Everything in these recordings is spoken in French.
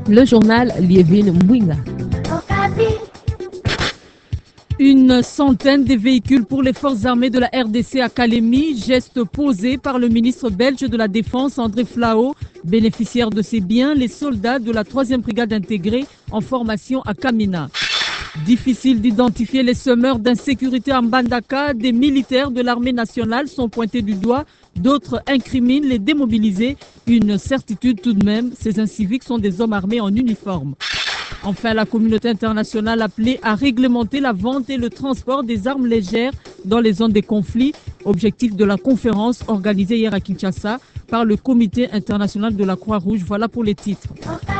Le journal Liévin Mouinga. Une centaine de véhicules pour les forces armées de la RDC à Kalemi, geste posé par le ministre belge de la Défense André Flao. Bénéficiaires de ces biens, les soldats de la 3e brigade intégrée en formation à Kamina. Difficile d'identifier les semeurs d'insécurité en Mbandaka. Des militaires de l'armée nationale sont pointés du doigt. D'autres incriminent les démobilisés. Une certitude tout de même, ces inciviques sont des hommes armés en uniforme. Enfin, la communauté internationale appelée à réglementer la vente et le transport des armes légères dans les zones des conflits. Objectif de la conférence organisée hier à Kinshasa par le Comité international de la Croix-Rouge. Voilà pour les titres.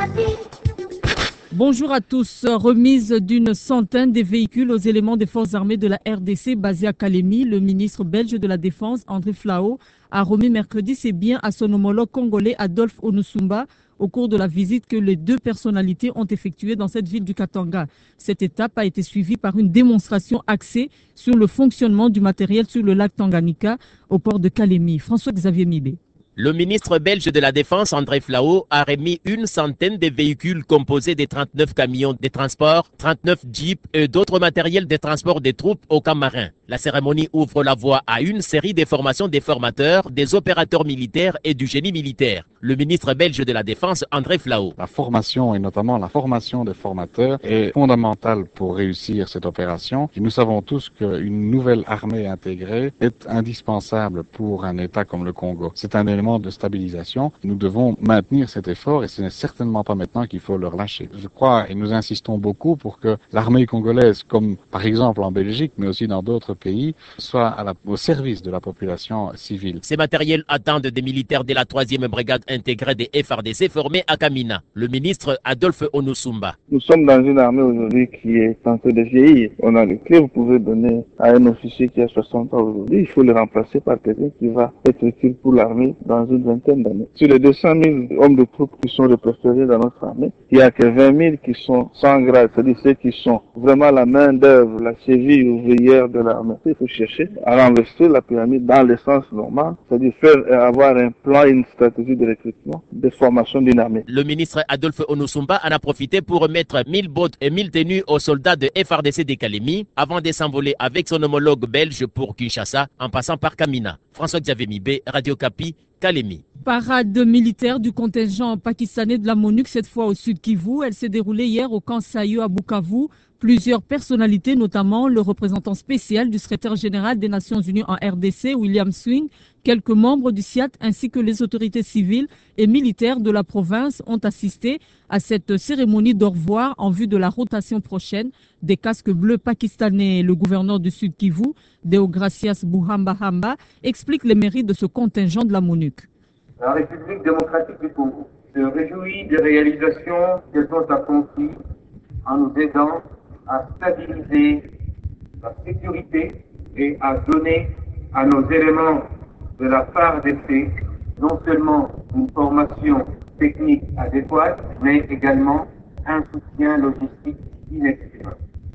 Bonjour à tous. Remise d'une centaine de véhicules aux éléments des forces armées de la RDC basés à Kalemi. Le ministre belge de la Défense, André Flao, a remis mercredi ses biens à son homologue congolais Adolphe Onusumba au cours de la visite que les deux personnalités ont effectuée dans cette ville du Katanga. Cette étape a été suivie par une démonstration axée sur le fonctionnement du matériel sur le lac Tanganyika au port de Kalemi. François-Xavier Mibé. Le ministre belge de la Défense, André Flao, a remis une centaine de véhicules composés de 39 camions de transport, 39 jeeps et d'autres matériels de transport des troupes aux camps marins. La cérémonie ouvre la voie à une série de formations des formateurs, des opérateurs militaires et du génie militaire. Le ministre belge de la Défense, André Flao. La formation et notamment la formation des formateurs est fondamentale pour réussir cette opération. Et nous savons tous qu'une nouvelle armée intégrée est indispensable pour un État comme le Congo. C'est un élément de stabilisation. Nous devons maintenir cet effort et ce n'est certainement pas maintenant qu'il faut le relâcher. Je crois et nous insistons beaucoup pour que l'armée congolaise, comme par exemple en Belgique, mais aussi dans d'autres pays, soit au service de la population civile. Ces matériels attendent des militaires de la 3e brigade intégrée des FRDC formés à Kamina. Le ministre Adolphe Onusumba. Nous sommes dans une armée aujourd'hui qui est en train de vieillir. On a les clés, vous pouvez donner à un officier qui a 60 ans aujourd'hui. Il faut le remplacer par quelqu'un qui va être utile pour l'armée dans une vingtaine d'années. Sur les 200 000 hommes de troupes qui sont répertoriés dans notre armée, il n'y a que 20 000 qui sont sans grade, c'est-à-dire ceux qui sont vraiment la main d'œuvre, la cheville ouvrière de l'armée. Il faut chercher à renverser la pyramide dans le sens normal, c'est-à-dire avoir un plan, une stratégie de recrutement, de formation d'une armée. Le ministre Adolphe Onusumba en a profité pour remettre 1000 bottes et 1000 tenues aux soldats de FRDC de Kalemi avant de s'envoler avec son homologue belge pour Kinshasa en passant par Kamina. François-Xavier Mibé, Radio Kapi, Kalemi. Parade militaire du contingent pakistanais de la MONUC, cette fois au sud Kivu. Elle s'est déroulée hier au camp Sayo à Bukavu. Plusieurs personnalités, notamment le représentant spécial du secrétaire général des Nations Unies en RDC, William Swing, quelques membres du SIAT ainsi que les autorités civiles et militaires de la province ont assisté à cette cérémonie d'au revoir en vue de la rotation prochaine des casques bleus pakistanais. Le gouverneur du Sud Kivu, Deogracias Buhamba, explique les mérites de ce contingent de la MONUC. La République démocratique du Congo se réjouit des réalisations qu'elles ont accomplies en nous aidant à stabiliser la sécurité et à donner à nos éléments de la FARDC non seulement une formation technique adéquate, mais également un soutien logistique inestimable.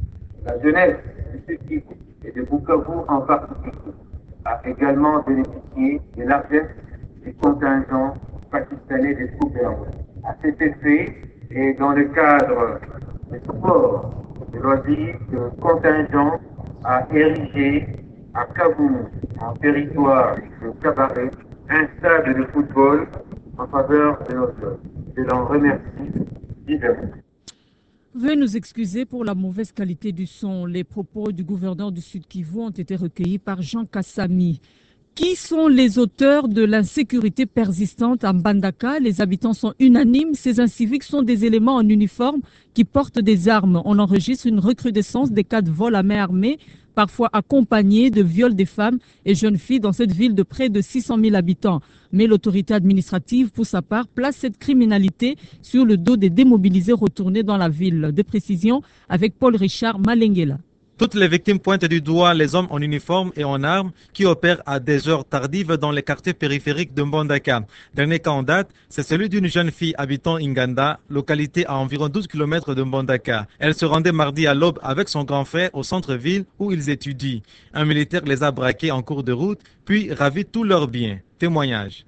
La jeunesse du Sud Kivu et de Bukavu en particulier a également bénéficié de largesse du contingent pakistanais des troupes de l'armée. À cet effet, et dans le cadre du sport de loisirs, le contingent a érigé à Kaboum, en territoire de Cabaret, un stade de football en faveur de nos jeunes. Je l'en remercie vivement. Veuillez nous excuser pour la mauvaise qualité du son. Les propos du gouverneur du Sud Kivu ont été recueillis par Jean Kassami. Qui sont les auteurs de l'insécurité persistante à Mbandaka? Les habitants sont unanimes. Ces inciviques sont des éléments en uniforme qui portent des armes. On enregistre une recrudescence des cas de vol à main armée, parfois accompagnés de viols des femmes et jeunes filles dans cette ville de près de 600 000 habitants. Mais l'autorité administrative, pour sa part, place cette criminalité sur le dos des démobilisés retournés dans la ville. Des précisions avec Paul-Richard Malenguela. Toutes les victimes pointent du doigt les hommes en uniforme et en armes qui opèrent à des heures tardives dans les quartiers périphériques de Mbandaka. Dernier cas en date, c'est celui d'une jeune fille habitant Inganda, localité à environ 12 km de Mbandaka. Elle se rendait mardi à l'aube avec son grand frère au centre-ville où ils étudient. Un militaire les a braqués en cours de route, puis ravit tous leurs biens. Témoignage.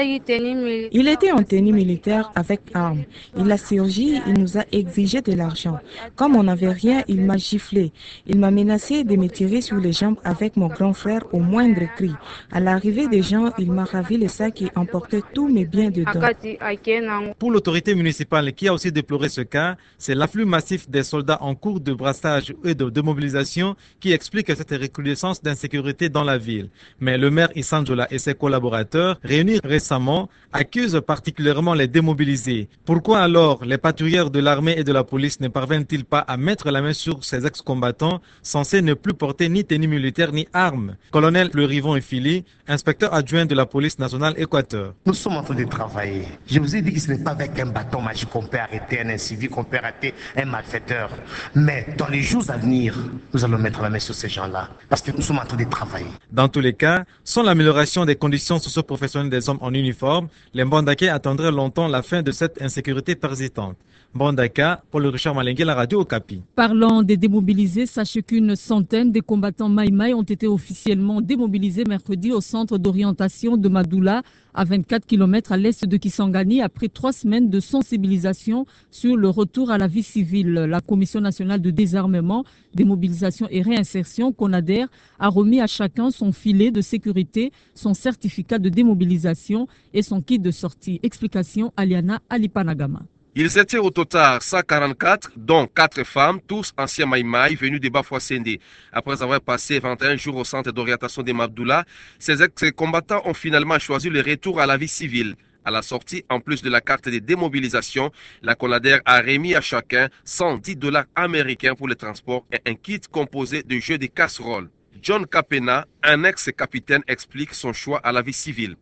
Il était en tenue militaire avec armes. Il a surgi, il nous a exigé de l'argent. Comme on n'avait rien, il m'a giflé. Il m'a menacé de me tirer sur les jambes avec mon grand frère au moindre cri. À l'arrivée des gens, il m'a ravi le sac et emporté tous mes biens dedans. Pour l'autorité municipale qui a aussi déploré ce cas, c'est l'afflux massif des soldats en cours de brassage et de démobilisation qui explique cette recrudescence d'insécurité dans la ville. Mais le maire Issanjola et ses collaborateurs, réunis récemment, accusent particulièrement les démobilisés. Pourquoi alors les patrouilleurs de l'armée et de la police ne parviennent-ils pas à mettre la main sur ces ex-combattants censés ne plus porter ni tenue militaire ni armes? Colonel Fleurivon Efili, inspecteur adjoint de la police nationale Équateur. Nous sommes en train de travailler. Je vous ai dit que ce n'est pas avec un bâton magique qu'on peut arrêter un incivil, qu'on peut arrêter un malfaiteur. Mais dans les jours à venir, nous allons mettre la main sur ces gens-là parce que nous sommes en train de travailler. Dans tous les cas, sans l'amélioration des conditions socio-professionnelles des hommes en uniforme, les Mbandakais attendraient longtemps la fin de cette insécurité persistante. Mbandaka, Paul Richard Malengue, la radio Okapi. Parlant des démobilisés, sachez qu'une centaine des combattants Maïmaï ont été officiellement démobilisés mercredi au centre d'orientation de Madoula, à 24 km à l'est de Kisangani, après 3 semaines de sensibilisation sur le retour à la vie civile. La Commission nationale de désarmement, démobilisation et réinsertion, CONADER, a remis à chacun son filet de sécurité, son certificat de démobilisation et son kit de sortie. Explication, Aliana Alipanagama. Ils étaient au total 144, dont 4 femmes, tous anciens Maïmaï venus des Bafouassende. Après avoir passé 21 jours au centre d'orientation des Mabdoula, ces ex-combattants ont finalement choisi le retour à la vie civile. À la sortie, en plus de la carte de démobilisation, la CONADER a remis à chacun $110 américains pour le transport et un kit composé de jeux de casseroles. John Kapena, un ex-capitaine, explique son choix à la vie civile.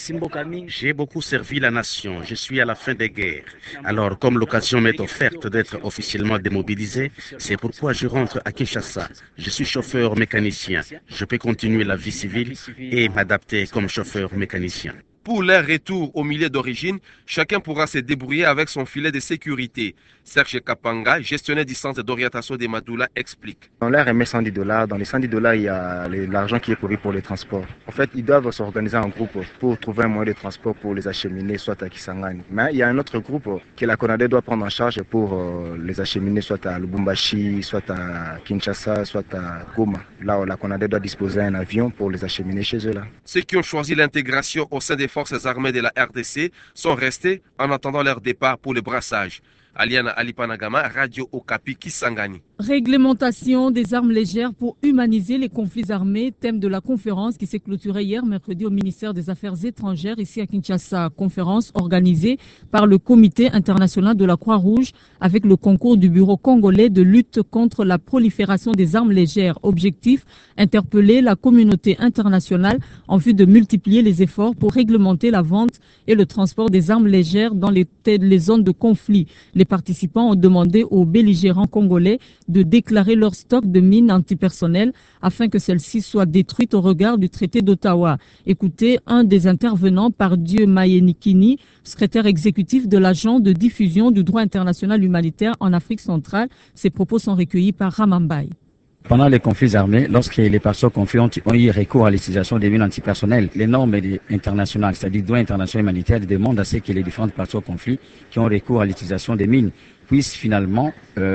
J'ai beaucoup servi la nation, je suis à la fin des guerres. Alors, comme l'occasion m'est offerte d'être officiellement démobilisé, c'est pourquoi je rentre à Kinshasa. Je suis chauffeur mécanicien. Je peux continuer la vie civile et m'adapter comme chauffeur mécanicien. Pour leur retour au milieu d'origine, chacun pourra se débrouiller avec son filet de sécurité. Serge Kapanga, gestionnaire du centre d'orientation des Madoula, explique. On leur remet $110. Dans les $110, il y a l'argent qui est prévu pour les transports. En fait, ils doivent s'organiser en groupe pour trouver un moyen de transport pour les acheminer, soit à Kisangani. Mais il y a un autre groupe que la CONADER doit prendre en charge pour les acheminer, soit à Lubumbashi, soit à Kinshasa, soit à Goma. Là, la CONADER doit disposer d'un avion pour les acheminer chez eux. Là. Ceux qui ont choisi l'intégration au sein des forces armées de la RDC sont restés en attendant leur départ pour le brassage. Aliana Alipanagama, Radio Okapi, Kisangani. Réglementation des armes légères pour humaniser les conflits armés, thème de la conférence qui s'est clôturée hier mercredi au ministère des Affaires étrangères ici à Kinshasa. Conférence organisée par le Comité international de la Croix-Rouge avec le concours du Bureau congolais de lutte contre la prolifération des armes légères. Objectif, interpeller la communauté internationale en vue de multiplier les efforts pour réglementer la vente et le transport des armes légères dans les zones de conflit. Les participants ont demandé aux belligérants congolais de déclarer leur stock de mines antipersonnelles afin que celles-ci soient détruites au regard du traité d'Ottawa. Écoutez un des intervenants, Pardieu Mayenikini, secrétaire exécutif de l'agent de diffusion du droit international humanitaire en Afrique centrale. Ces propos sont recueillis par Ramambaye. Pendant les conflits armés, lorsque les parties au conflit ont eu recours à l'utilisation des mines antipersonnelles, les normes internationales, c'est-à-dire le droit international humanitaire, demandent à ce que les différentes parties au conflit qui ont recours à l'utilisation des mines puissent finalement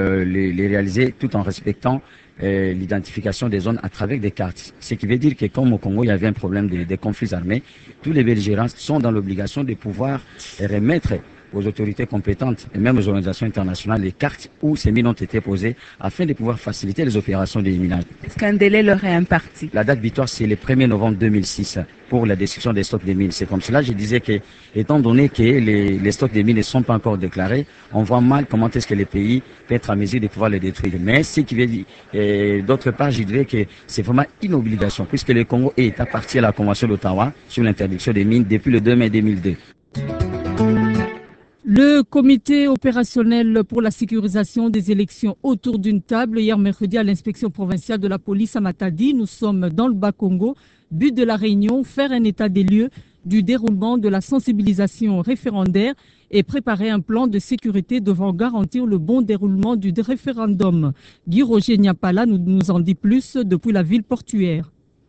les réaliser tout en respectant l'identification des zones à travers des cartes. Ce qui veut dire que comme au Congo, il y avait un problème de conflits armés, tous les belligérants sont dans l'obligation de pouvoir remettre aux autorités compétentes et même aux organisations internationales les cartes où ces mines ont été posées afin de pouvoir faciliter les opérations de minage. Est-ce qu'un délai leur est imparti? La date butoir, c'est le 1er novembre 2006 pour la destruction des stocks de mines. C'est comme cela, je disais que, étant donné que les stocks de mines ne sont pas encore déclarés, on voit mal comment est-ce que les pays peuvent être à mesure de pouvoir les détruire. Mais ce qui veut dire, d'autre part, je dirais que c'est vraiment une obligation puisque le Congo est appartient à la Convention d'Ottawa sur l'interdiction des mines depuis le 2 mai 2002. Le comité opérationnel pour la sécurisation des élections autour d'une table hier mercredi à l'inspection provinciale de la police à Matadi. Nous sommes dans le Bas-Congo. But de la réunion, faire un état des lieux du déroulement de la sensibilisation référendaire et préparer un plan de sécurité devant garantir le bon déroulement du référendum. Guy Roger Niapala nous en dit plus depuis la ville portuaire.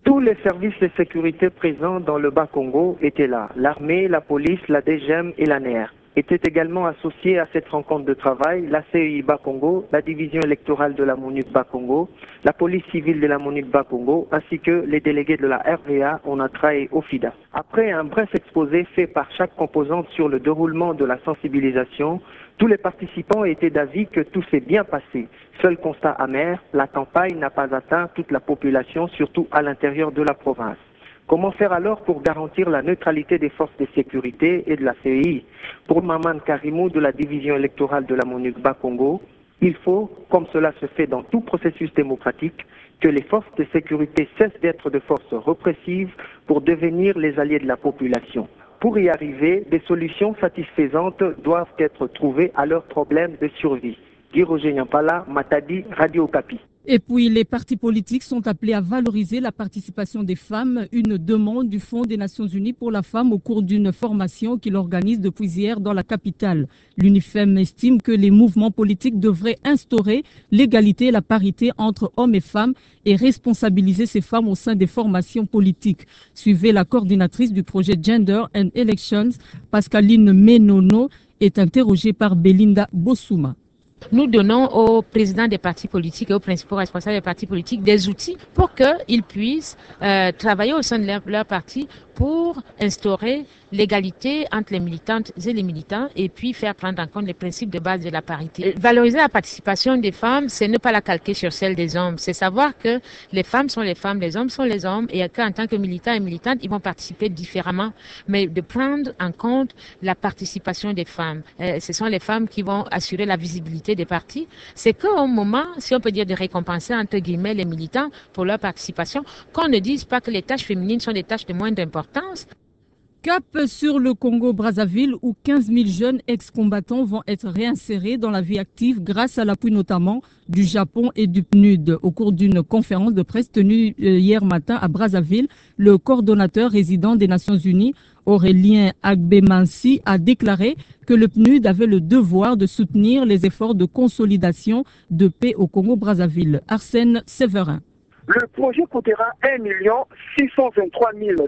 Tous les services de sécurité présents dans le Bas-Congo étaient là. L'armée, la police, la DGM et la NER. Étaient également associés à cette rencontre de travail la CEI Bas-Congo, la division électorale de la MONUC Bas-Congo, la police civile de la MONUC Bas-Congo, ainsi que les délégués de la RVA, ONATRA et OFIDA. Après un bref exposé fait par chaque composante sur le déroulement de la sensibilisation, tous les participants étaient d'avis que tout s'est bien passé. Seul constat amer, la campagne n'a pas atteint toute la population, surtout à l'intérieur de la province. Comment faire alors pour garantir la neutralité des forces de sécurité et de la CEI? Pour Maman Karimou de la division électorale de la MONUC Bas-Congo, il faut, comme cela se fait dans tout processus démocratique, que les forces de sécurité cessent d'être de forces répressives pour devenir les alliés de la population. Pour y arriver, des solutions satisfaisantes doivent être trouvées à leurs problèmes de survie. Guy Roger Nyampala, Matadi, Radio Okapi. Et puis, les partis politiques sont appelés à valoriser la participation des femmes, une demande du Fonds des Nations Unies pour la femme au cours d'une formation qu'il organise depuis hier dans la capitale. L'UNIFEM estime que les mouvements politiques devraient instaurer l'égalité et la parité entre hommes et femmes et responsabiliser ces femmes au sein des formations politiques. Suivez la coordinatrice du projet Gender and Elections, Pascaline Menono, est interrogée par Belinda Bossouma. Nous donnons aux présidents des partis politiques et aux principaux responsables des partis politiques des outils pour qu'ils puissent travailler au sein de leur parti pour instaurer l'égalité entre les militantes et les militants et puis faire prendre en compte les principes de base de la parité. Valoriser la participation des femmes, c'est ne pas la calquer sur celle des hommes. C'est savoir que les femmes sont les femmes, les hommes sont les hommes et qu'en tant que militants et militantes, ils vont participer différemment, mais de prendre en compte la participation des femmes. Ce sont les femmes qui vont assurer la visibilité des partis. C'est qu'au moment, si on peut dire, de récompenser entre guillemets les militants pour leur participation, qu'on ne dise pas que les tâches féminines sont des tâches de moindre importance. Cap sur le Congo-Brazzaville où 15 000 jeunes ex-combattants vont être réinsérés dans la vie active grâce à l'appui notamment du Japon et du PNUD. Au cours d'une conférence de presse tenue hier matin à Brazzaville, le coordonnateur résident des Nations Unies, Aurélien Agbemansi, a déclaré que le PNUD avait le devoir de soutenir les efforts de consolidation de paix au Congo-Brazzaville. Arsène Séverin. Le projet coûtera 1 623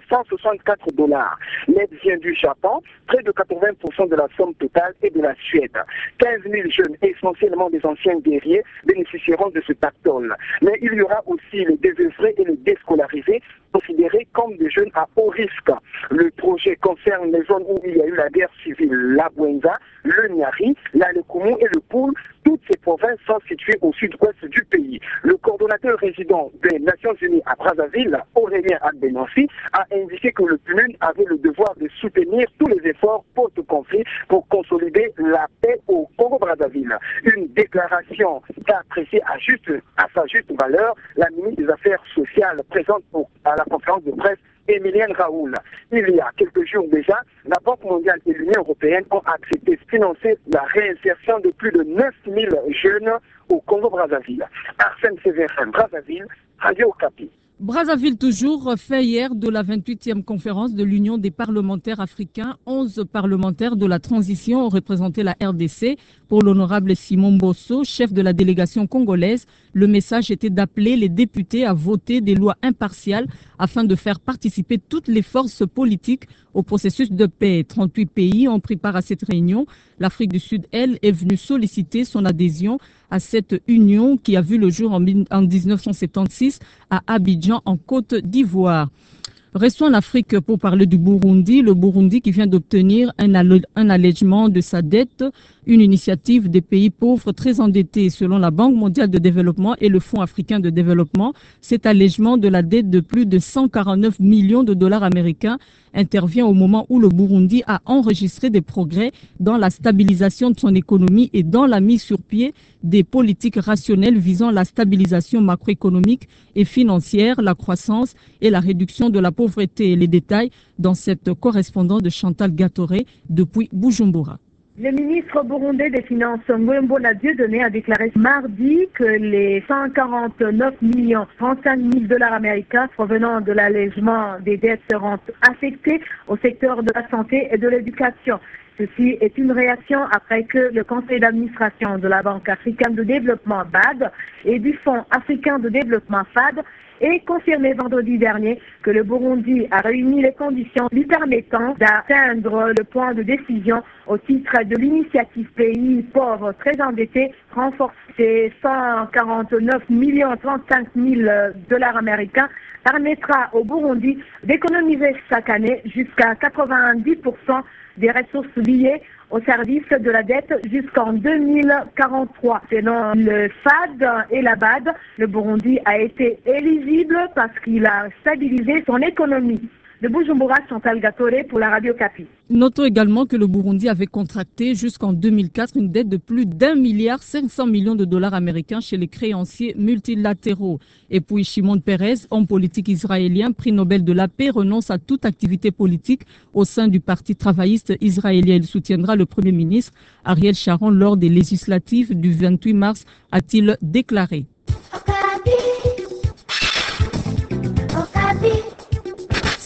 164 $. L'aide vient du Japon, près de 80% de la somme totale et de la Suède. 15 000 jeunes, essentiellement des anciens guerriers, bénéficieront de ce pactole. Mais il y aura aussi les désœuvrés et les déscolarisés, considérés comme des jeunes à haut risque. Le projet concerne les zones où il y a eu la guerre civile, la Bwenza, le Niari, la Lekoumou et le Poul. Toutes ces provinces sont situées au sud-ouest du pays. Le coordonnateur résident des Nations Unies à Brazzaville, Aurélien Agbemansi, a indiqué que le PNUD avait le devoir de soutenir tous les efforts post-conflit pour consolider la paix au Congo-Brazzaville. Une déclaration qu'a appréciée à sa juste valeur la ministre des Affaires sociales présente à la conférence de presse Emilienne Raoul. Il y a quelques jours déjà, la Banque mondiale et l'Union européenne ont accepté de financer la réinsertion de plus de 9 000 jeunes au Congo-Brazzaville. Arsène Séverin, Brazzaville, Radio Okapi. Brazzaville toujours, fait hier de la 28e conférence de l'Union des parlementaires africains. 11 parlementaires de la transition ont représenté la RDC. Pour l'honorable Simon Bosso, chef de la délégation congolaise, le message était d'appeler les députés à voter des lois impartiales afin de faire participer toutes les forces politiques au processus de paix. 38 pays ont pris part à cette réunion. L'Afrique du Sud, elle, est venue solliciter son adhésion à cette union qui a vu le jour en 1976 à Abidjan, en Côte d'Ivoire. Restons en Afrique pour parler du Burundi. Le Burundi qui vient d'obtenir un allègement de sa dette, une initiative des pays pauvres très endettés. Selon la Banque mondiale de développement et le Fonds africain de développement, cet allègement de la dette de plus de 149 millions de dollars américains intervient au moment où le Burundi a enregistré des progrès dans la stabilisation de son économie et dans la mise sur pied des politiques rationnelles visant la stabilisation macroéconomique et financière, la croissance et la réduction de la pauvreté. Les détails dans cette correspondance de Chantal Gatoré depuis Bujumbura. Le ministre burundais des Finances, Ngwembo Dieudonné, a déclaré mardi que les 149 35 000 dollars américains provenant de l'allègement des dettes seront affectés au secteur de la santé et de l'éducation. Ceci est une réaction après que le conseil d'administration de la Banque africaine de développement BAD et du Fonds africain de développement FAD et confirmé vendredi dernier que le Burundi a réuni les conditions lui permettant d'atteindre le point de décision au titre de l'initiative pays pauvres très endettés renforcé 149 35 000 dollars américains permettra au Burundi d'économiser chaque année jusqu'à 90% des ressources liées au service de la dette jusqu'en 2043. Selon le FAD et la BAD, le Burundi a été éligible parce qu'il a stabilisé son économie. De Bujumbura, Chantal Gatore pour la Radio Kapi. Notons également que le Burundi avait contracté jusqu'en 2004 une dette de plus d'1,5 milliard de dollars américains chez les créanciers multilatéraux. Et puis Shimon Peres, homme politique israélien, prix Nobel de la paix, renonce à toute activité politique au sein du Parti travailliste israélien. Il soutiendra le Premier ministre Ariel Sharon lors des législatives du 28 mars, a-t-il déclaré.